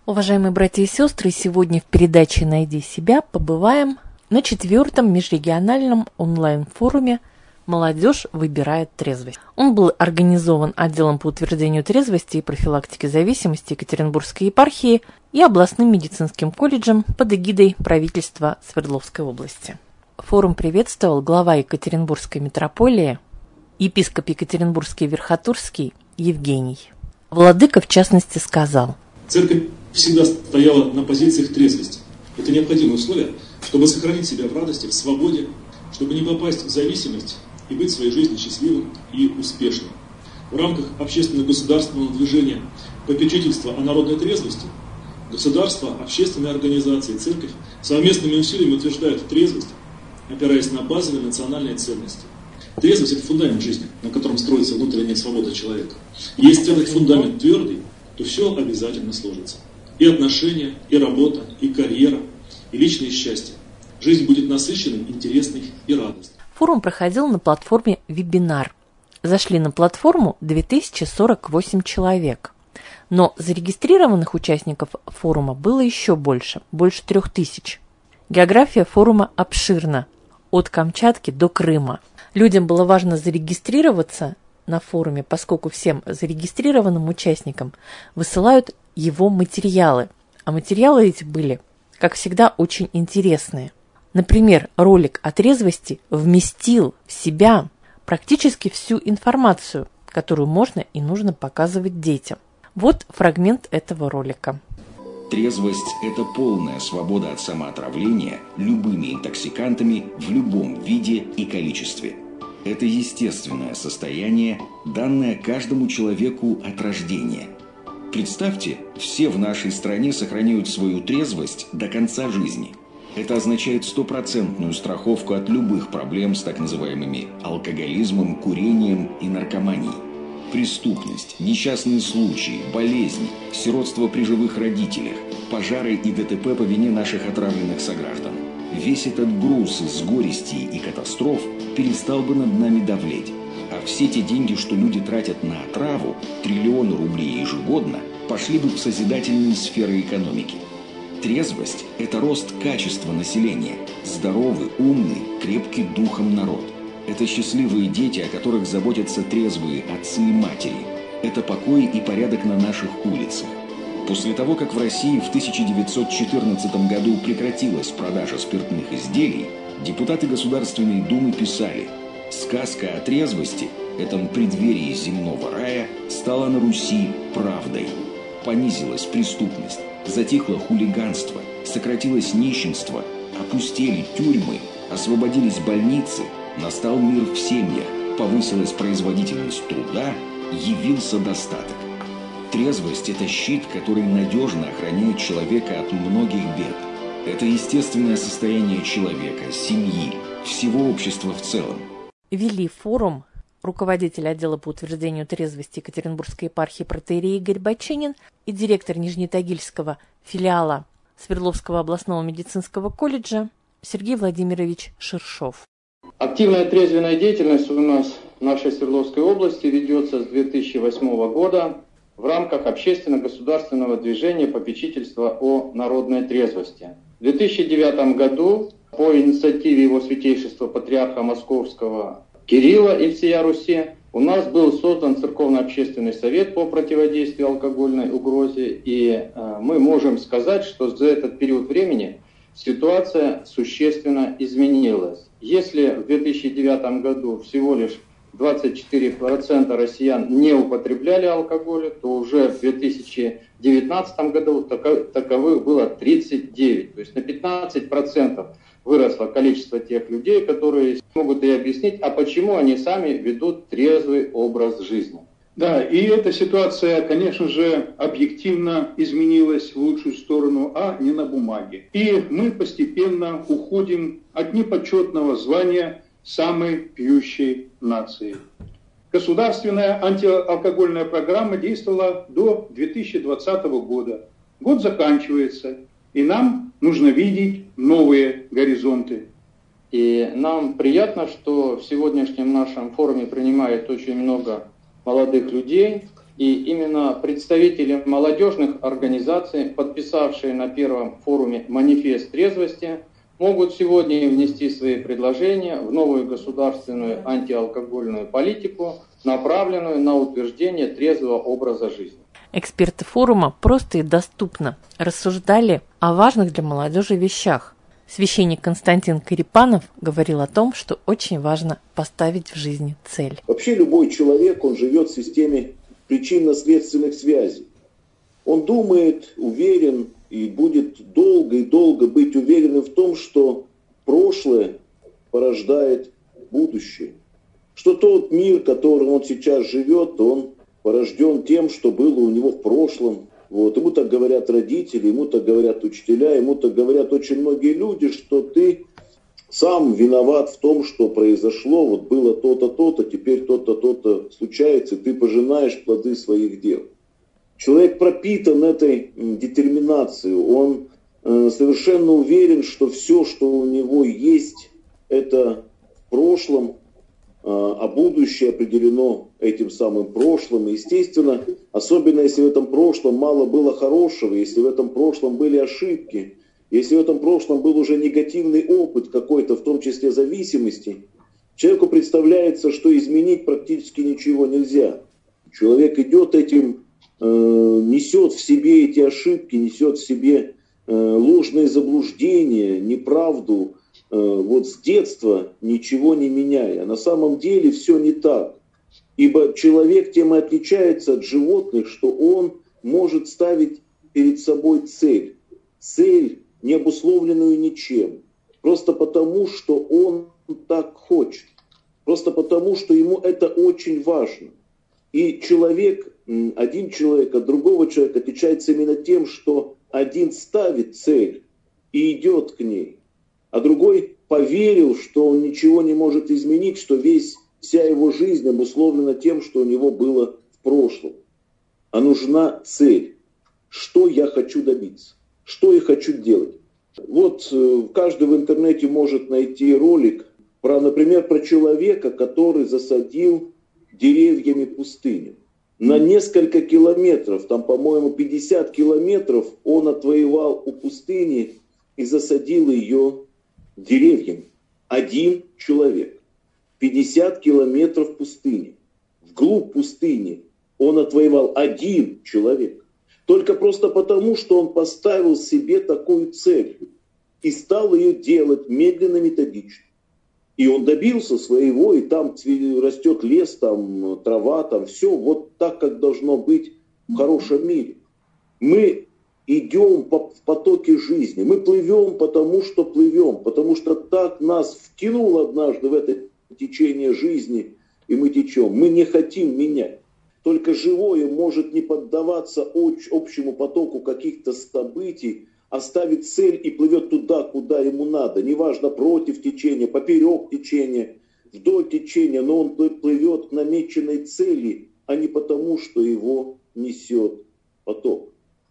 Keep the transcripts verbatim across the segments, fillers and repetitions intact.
Уважаемые братья и сестры, сегодня в передаче «Найди себя» побываем на четвертом межрегиональном онлайн-форуме «Молодежь выбирает трезвость». Он был организован отделом по утверждению трезвости и профилактике зависимости Екатеринбургской епархии и областным медицинским колледжем под эгидой правительства Свердловской области. Форум приветствовал глава Екатеринбургской митрополии, епископ Екатеринбургский Верхотурский Евгений. Владыка, в частности, сказал: «Церковь всегда стояла на позициях трезвости. Это необходимое условие, чтобы сохранить себя в радости, в свободе, чтобы не попасть в зависимость и быть в своей жизни счастливым и успешным. В рамках общественно-государственного движения попечительства о народной трезвости государство, общественные организации, церковь совместными усилиями утверждают трезвость, опираясь на базовые национальные ценности. Трезвость – это фундамент жизни, на котором строится внутренняя свобода человека. Если этот фундамент твердый, то все обязательно сложится. И отношения, и работа, и карьера, и личное счастье. Жизнь будет насыщенной, интересной и радостной». Форум проходил на платформе «Вебинар». Зашли на платформу две тысячи сорок восемь человек. Но зарегистрированных участников форума было еще больше, больше трех тысяч. География форума обширна, от Камчатки до Крыма. Людям было важно зарегистрироваться на форуме, поскольку всем зарегистрированным участникам высылают его материалы. А материалы эти были, как всегда, очень интересные. Например, ролик о трезвости вместил в себя практически всю информацию, которую можно и нужно показывать детям. Вот фрагмент этого ролика. Трезвость – это полная свобода от самоотравления любыми интоксикантами в любом виде и количестве. Это естественное состояние, данное каждому человеку от рождения. Представьте, все в нашей стране сохраняют свою трезвость до конца жизни. Это означает стопроцентную страховку от любых проблем с так называемыми алкоголизмом, курением и наркоманией. Преступность, несчастные случаи, болезни, сиротство при живых родителях, пожары и ДТП по вине наших отравленных сограждан. Весь этот груз из горестей и катастроф перестал бы над нами давлеть. А все те деньги, что люди тратят на отраву, триллионы рублей ежегодно, пошли бы в созидательные сферы экономики. Трезвость – это рост качества населения, здоровый, умный, крепкий духом народ. Это счастливые дети, о которых заботятся трезвые отцы и матери. Это покой и порядок на наших улицах. После того, как в России в тысяча девятьсот четырнадцатом году прекратилась продажа спиртных изделий, депутаты Государственной Думы писали: «Сказка о трезвости, этом преддверии земного рая, стала на Руси правдой. Понизилась преступность, затихло хулиганство, сократилось нищенство, опустели тюрьмы, освободились больницы, настал мир в семьях, повысилась производительность труда, явился достаток». Трезвость – это щит, который надежно охраняет человека от многих бед. Это естественное состояние человека, семьи, всего общества в целом. Вели форум руководитель отдела по утверждению трезвости Екатеринбургской епархии протоиерей Игорь Баченин и директор Нижнетагильского филиала Свердловского областного медицинского колледжа Сергей Владимирович Ширшов. Активная трезвенная деятельность у нас в нашей Свердловской области ведется с две тысячи восьмого года в рамках общественно-государственного движения попечительства о народной трезвости. В две тысячи девятом году по инициативе его святейшества патриарха Московского Кирилла и всея Руси у нас был создан церковно-общественный совет по противодействию алкогольной угрозе, и э, мы можем сказать, что за этот период времени ситуация существенно изменилась. Если в две тысячи девятом году всего лишь двадцать четыре процента россиян не употребляли алкоголь, то уже в две тысячи девятнадцатом году таковых было тридцать девять. То есть на пятнадцать процентов выросло количество тех людей, которые могут и объяснить, а почему они сами ведут трезвый образ жизни. Да, и эта ситуация, конечно же, объективно изменилась в лучшую сторону, а не на бумаге. И мы постепенно уходим от непочетного звания самой пьющей нации. Государственная антиалкогольная программа действовала до две тысячи двадцатого года. Год заканчивается, и нам нужно видеть новые горизонты. И нам приятно, что в сегодняшнем нашем форуме принимает очень много молодых людей, И именно представители молодежных организаций, подписавшие на первом форуме манифест трезвости, могут сегодня внести свои предложения в новую государственную антиалкогольную политику, направленную на утверждение трезвого образа жизни. Эксперты форума просто и доступно рассуждали о важных для молодежи вещах. Священник Константин Карипанов говорил о том, что очень важно поставить в жизни цель. Вообще любой человек, он живет в системе причинно-следственных связей. Он думает, уверен и будет долго и долго быть уверенным в том, что прошлое порождает будущее. Что тот мир, которым он сейчас живет, он порожден тем, что было у него в прошлом. Вот. Ему так говорят родители, ему так говорят учителя, ему так говорят очень многие люди, что ты сам виноват в том, что произошло, вот было то-то, то-то, теперь то-то, то-то случается, и ты пожинаешь плоды своих дел. Человек пропитан этой детерминацией, он э, совершенно уверен, что все, что у него есть, это в прошлом, э, а будущее определено этим самым прошлым. И, естественно, особенно если в этом прошлом мало было хорошего, если в этом прошлом были ошибки, если в этом прошлом был уже негативный опыт какой-то, в том числе зависимости, человеку представляется, что изменить практически ничего нельзя. Человек идет этим, э, несет в себе эти ошибки, несет в себе э, ложные заблуждения, неправду, э, вот с детства ничего не меняя. На самом деле все не так. Ибо человек тем и отличается от животных, что он может ставить перед собой цель. Цель, не обусловленную ничем. Просто потому, что он так хочет. Просто потому, что ему это очень важно. И человек, один человек от другого человека отличается именно тем, что один ставит цель и идет к ней, а другой поверил, что он ничего не может изменить, что весь, вся его жизнь обусловлена тем, что у него было в прошлом. А нужна цель. Что я хочу добиться? Что я хочу делать? Вот каждый в интернете может найти ролик, про, например, про человека, который засадил деревьями пустыню. На несколько километров, там, по-моему, пятьдесят километров он отвоевал у пустыни и засадил ее деревьями. Один человек. пятьдесят километров пустыни. Вглубь пустыни он отвоевал один человек. Только просто потому, что он поставил себе такую цель и стал ее делать медленно, методично. И он добился своего, и там растет лес, там трава, там все вот так, как должно быть в хорошем мире. Мы идем по, в потоке жизни, мы плывем потому, что плывем, потому что так нас втянуло однажды в это течение жизни, и мы течем. Мы не хотим менять. Только живое может не поддаваться общему потоку каких-то событий, а ставит цель и плывет туда, куда ему надо. Неважно, против течения, поперек течения, вдоль течения, но он плывет к намеченной цели, а не потому, что его несет поток.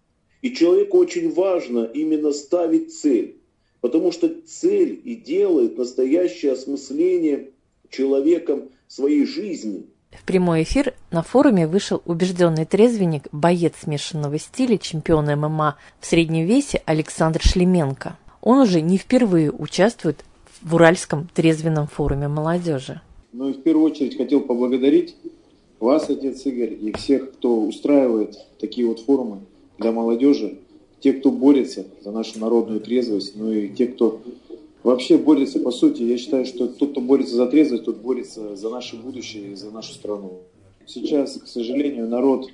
И человеку очень важно именно ставить цель, потому что цель и делает настоящее осмысление человеком своей жизни. В прямой эфир на форуме вышел убежденный трезвенник, боец смешанного стиля, чемпион эм эм а в среднем весе Александр Шлеменко. Он уже не впервые участвует в Уральском трезвенном форуме молодежи. Ну и в первую очередь хотел поблагодарить вас, отец Игорь, и всех, кто устраивает такие вот форумы для молодежи, те, кто борется за нашу народную трезвость, ну и те, кто вообще борется, по сути, я считаю, что тот, кто борется за трезвость, тот борется за наше будущее и за нашу страну. Сейчас, к сожалению, народ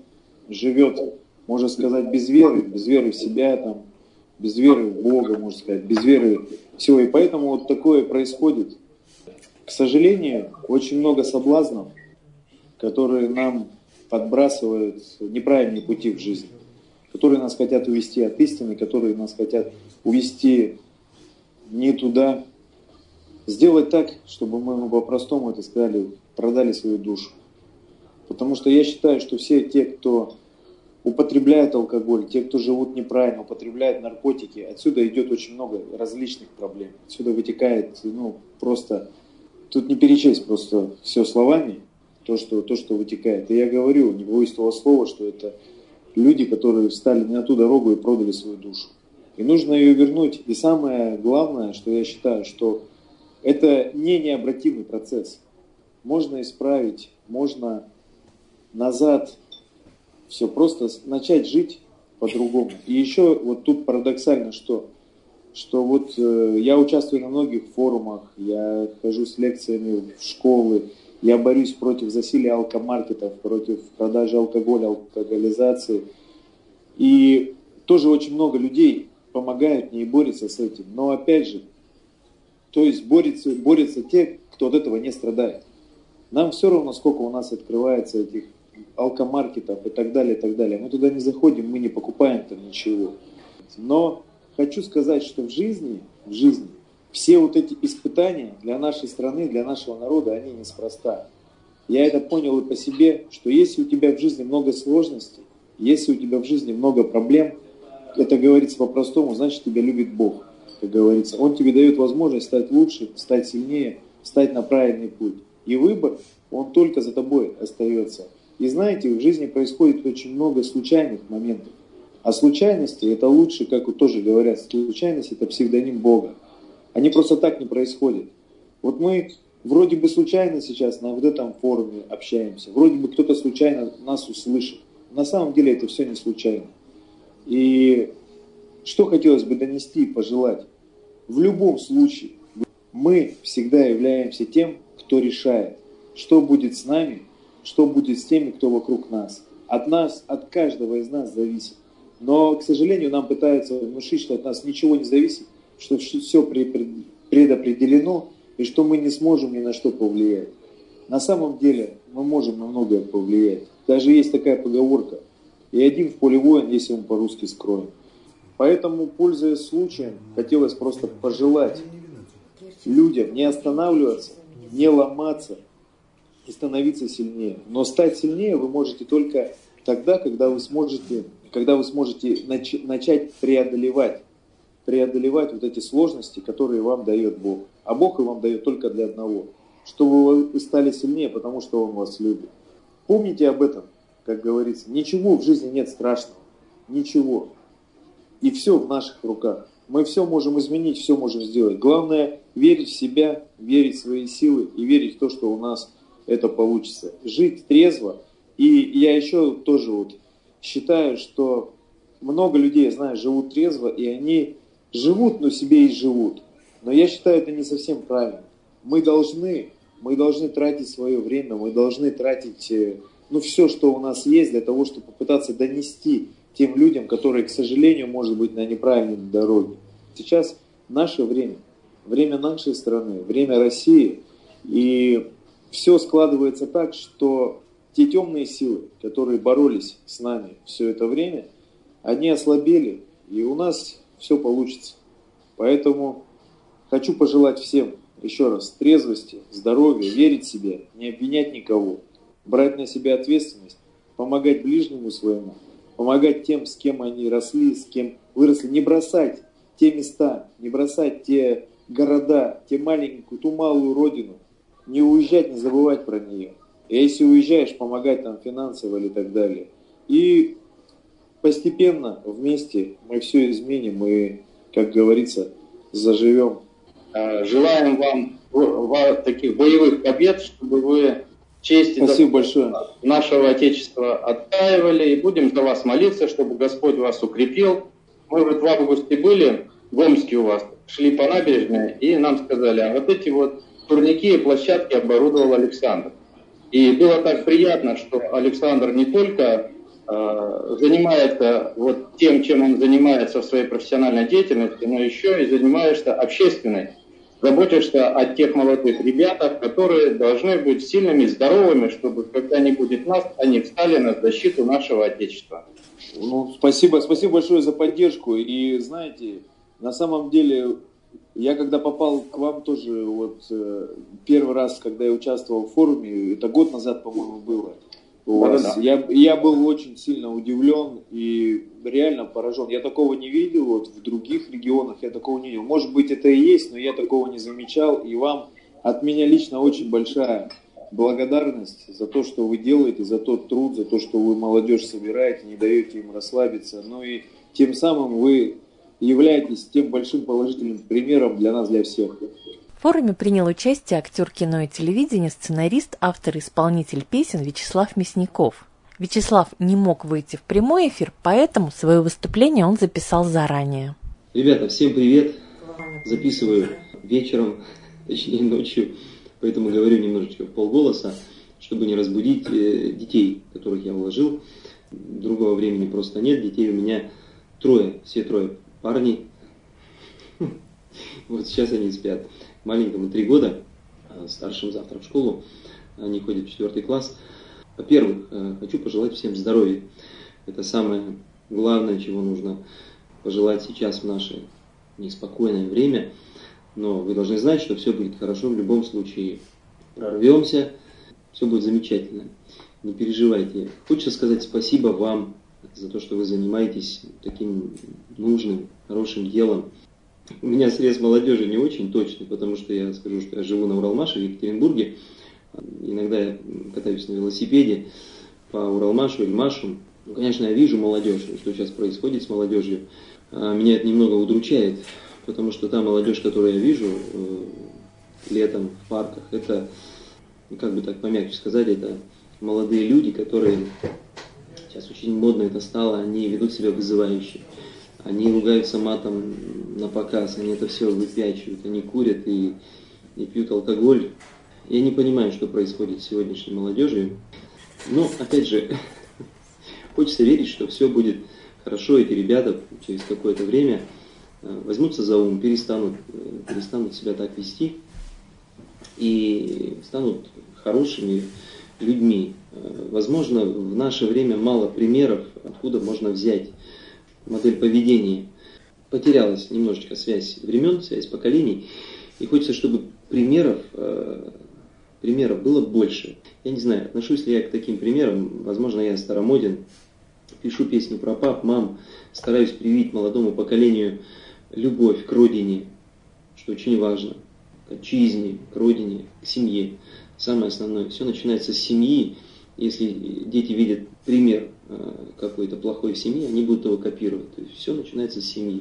живет, можно сказать, без веры, без веры в себя, там, без веры в Бога, можно сказать, без веры всего. И поэтому вот такое происходит. К сожалению, очень много соблазнов, которые нам подбрасывают неправильные пути в жизни, которые нас хотят увести от истины, которые нас хотят увести не туда, сделать так, чтобы мы, ну, по-простому это сказали, продали свою душу. Потому что я считаю, что все те, кто употребляет алкоголь, те, кто живут неправильно, употребляют наркотики, отсюда идет очень много различных проблем. Отсюда вытекает, ну, просто, тут не перечесть просто все словами. то, что, то, что вытекает. И я говорю, не боюсь того слова, что это люди, которые встали не на ту дорогу и продали свою душу. И нужно ее вернуть. И самое главное, что я считаю, что это не необратимый процесс. Можно исправить, можно назад все, просто начать жить по-другому. И еще вот тут парадоксально, что, что вот э, я участвую на многих форумах, я хожу с лекциями в школы, я борюсь против засилия алкомаркетов, против продажи алкоголя, алкоголизации. И тоже очень много людей помогают мне и борются с этим. Но опять же, то есть борются, борются те, кто от этого не страдает. Нам все равно, сколько у нас открывается этих алкомаркетов и так далее, и так далее. Мы туда не заходим, мы не покупаем там ничего. Но хочу сказать, что в жизни, в жизни все вот эти испытания для нашей страны, для нашего народа, они неспроста. Я это понял и по себе, что если у тебя в жизни много сложностей, если у тебя в жизни много проблем, это говорится по-простому, значит, тебя любит Бог, как говорится. Он тебе дает возможность стать лучше, стать сильнее, стать на правильный путь. И выбор, он только за тобой остается. И знаете, в жизни происходит очень много случайных моментов. А случайности, это лучше, как вот тоже говорят, случайность это псевдоним Бога. Они просто так не происходят. Вот мы вроде бы случайно сейчас на вот этом форуме общаемся, вроде бы кто-то случайно нас услышит. На самом деле это все не случайно. И что хотелось бы донести и пожелать? В любом случае мы всегда являемся тем, кто решает, что будет с нами, что будет с теми, кто вокруг нас. От нас, от каждого из нас зависит. Но, к сожалению, нам пытаются внушить, что от нас ничего не зависит, что все предопределено и что мы не сможем ни на что повлиять. На самом деле мы можем на многое повлиять. Даже есть такая поговорка: и один в поле воин, если он по-русски скроен. Поэтому, пользуясь случаем, хотелось просто пожелать людям не останавливаться, не ломаться и становиться сильнее. Но стать сильнее вы можете только тогда, когда вы сможете, когда вы сможете нач- начать преодолевать, преодолевать вот эти сложности, которые вам дает Бог. А Бог и вам дает только для одного, чтобы вы стали сильнее, потому что Он вас любит. Помните об этом, как говорится. Ничего в жизни нет страшного. Ничего. И все в наших руках. Мы все можем изменить, все можем сделать. Главное верить в себя, верить в свои силы и верить в то, что у нас это получится. Жить трезво. И я еще тоже вот считаю, что много людей, я знаю, живут трезво, и они живут, но себе и живут. Но я считаю, это не совсем правильно. Мы должны, мы должны тратить свое время, мы должны тратить ну, все, что у нас есть, для того, чтобы попытаться донести тем людям, которые, к сожалению, может быть, на неправильной дороге. Сейчас наше время, время нашей страны, время России, и все складывается так, что те темные силы, которые боролись с нами все это время, они ослабели, и у нас все получится. Поэтому хочу пожелать всем, еще раз, трезвости, здоровья, верить в себя, не обвинять никого, брать на себя ответственность, помогать ближнему своему, помогать тем, с кем они росли, с кем выросли, не бросать те места, не бросать те города, те маленькую, ту малую родину, не уезжать, не забывать про нее. И если уезжаешь, помогать там финансово или так далее. И постепенно вместе мы все изменим и, как говорится, заживем. Желаем вам таких боевых побед, чтобы вы честь и Спасибо большое. Нашего Отечества отстаивали. И будем за вас молиться, чтобы Господь вас укрепил. Мы вот в августе были в Омске у вас, шли по набережной, и нам сказали, а вот эти вот турники и площадки оборудовал Александр. И было так приятно, что Александр не только э, занимается вот тем, чем он занимается в своей профессиональной деятельности, но еще и занимаешься общественной. Заботишься о тех молодых ребятах, которые должны быть сильными, здоровыми, чтобы когда не будет нас, они встали на защиту нашего Отечества. Ну, спасибо, спасибо большое за поддержку. И знаете, на самом деле, я когда попал к вам тоже, вот первый раз, когда я участвовал в форуме, это год назад, по-моему, было. У вас. Да, да. Я, я был очень сильно удивлен и реально поражен. Я такого не видел, вот в других регионах я такого не видел. Может быть, это и есть, но я такого не замечал. И вам от меня лично очень большая благодарность за то, что вы делаете, за тот труд, за то, что вы молодежь собираете, не даете им расслабиться. Ну и тем самым вы являетесь тем большим положительным примером для нас, для всех. В форуме принял участие актер кино и телевидения, сценарист, автор и исполнитель песен Вячеслав Мясников. Вячеслав не мог выйти в прямой эфир, поэтому свое выступление он записал заранее. Ребята, всем привет! Записываю вечером, точнее ночью, поэтому говорю немножечко в полголоса, чтобы не разбудить э, детей, которых я уложил. Другого времени просто нет, детей у меня трое, все трое парни. Вот сейчас они спят. Маленькому три года, старшим завтра в школу, они ходят в четвертый класс. Во-первых, хочу пожелать всем здоровья. Это самое главное, чего нужно пожелать сейчас в наше неспокойное время. Но вы должны знать, что все будет хорошо в любом случае. Прорвемся, все будет замечательно. Не переживайте. Хочется сказать спасибо вам за то, что вы занимаетесь таким нужным, хорошим делом. У меня срез молодежи не очень точный, потому что я скажу, что я живу на Уралмаше в Екатеринбурге. Иногда я катаюсь на велосипеде по Уралмашу или Машу. Ну, конечно, я вижу молодежь, что сейчас происходит с молодежью. Меня это немного удручает, потому что та молодежь, которую я вижу летом в парках, это, как бы так помягче сказать, это молодые люди, которые, сейчас очень модно это стало, они ведут себя вызывающе. Они ругаются матом на показ, они это все выпячивают, они курят и, и пьют алкоголь. Я не понимаю, что происходит с сегодняшней молодежью. Но, опять же, хочется верить, что все будет хорошо. Эти ребята через какое-то время возьмутся за ум, перестанут, перестанут себя так вести и станут хорошими людьми. Возможно, в наше время мало примеров, откуда можно взять модель поведения. Потерялась немножечко связь времен, связь поколений. И хочется, чтобы примеров, э, примеров было больше. Я не знаю, отношусь ли я к таким примерам. Возможно, я старомоден. Пишу песни про пап, мам. Стараюсь привить молодому поколению любовь к родине, что очень важно. К отчизне, к родине, к семье. Самое основное. Все начинается с семьи. Если дети видят пример какой-то плохой в семье, они будут его копировать. То есть все начинается с семьи.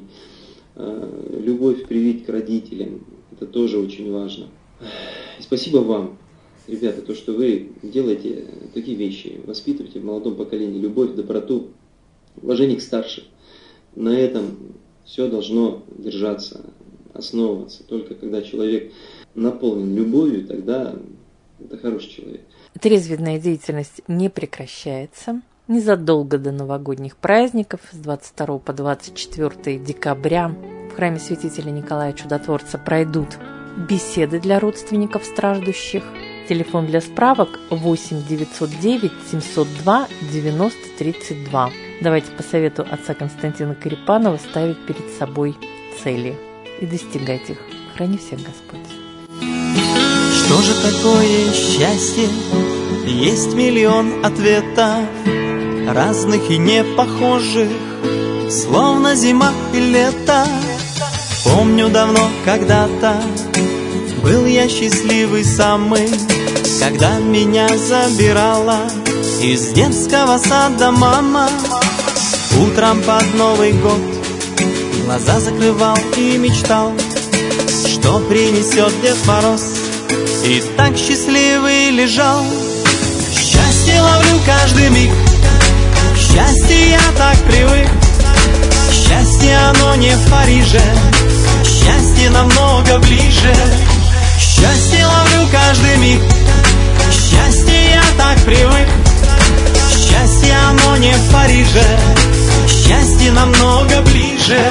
Любовь привить к родителям, это тоже очень важно. И спасибо вам, ребята, то, что вы делаете такие вещи, воспитываете в молодом поколении любовь, доброту, уважение к старшим. На этом все должно держаться, основываться. Только когда человек наполнен любовью, тогда это хороший человек. Трезвенная деятельность не прекращается. Незадолго до новогодних праздников, с двадцать второго по двадцать четвёртое декабря, в храме святителя Николая Чудотворца пройдут беседы для родственников страждущих. Телефон для справок восемь девятьсот девять семьсот два девяносто тридцать два. Давайте по совету отца Константина Корепанова ставить перед собой цели и достигать их. Храни всех Господь. Что же такое счастье? Есть миллион ответов, разных и не похожих, словно зима и лето. Помню давно когда-то был я счастливый самый, когда меня забирала из детского сада мама. Утром под Новый год глаза закрывал и мечтал, что принесет Дед Мороз, и так счастливый лежал. Счастье ловлю каждый миг, к счастью я так привык. Счастье оно не в Париже, счастье намного ближе. Счастье ловлю каждый миг, к счастью я так привык. Счастье оно не в Париже, счастье намного ближе.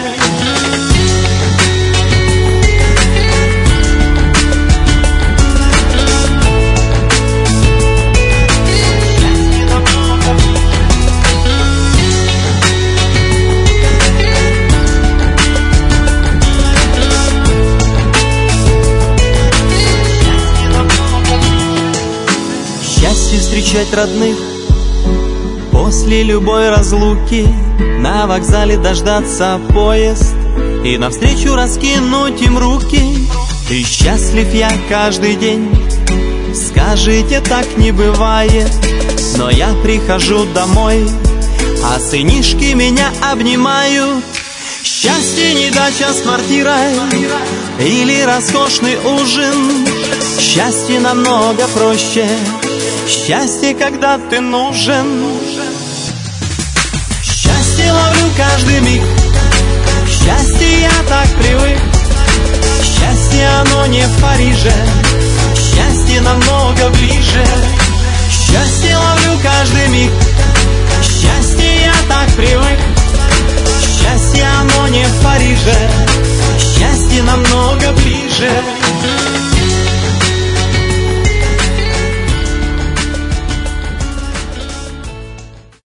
Встречать родных после любой разлуки, на вокзале дождаться поезд и навстречу раскинуть им руки. И счастлив я каждый день Скажите, так не бывает, но я прихожу домой, а сынишки меня обнимают. Счастье не дача с квартирой или роскошный ужин. Счастье намного проще, счастье, когда ты нужен. Счастье ловлю каждый миг, счастье я так привык. Счастье оно не в Париже,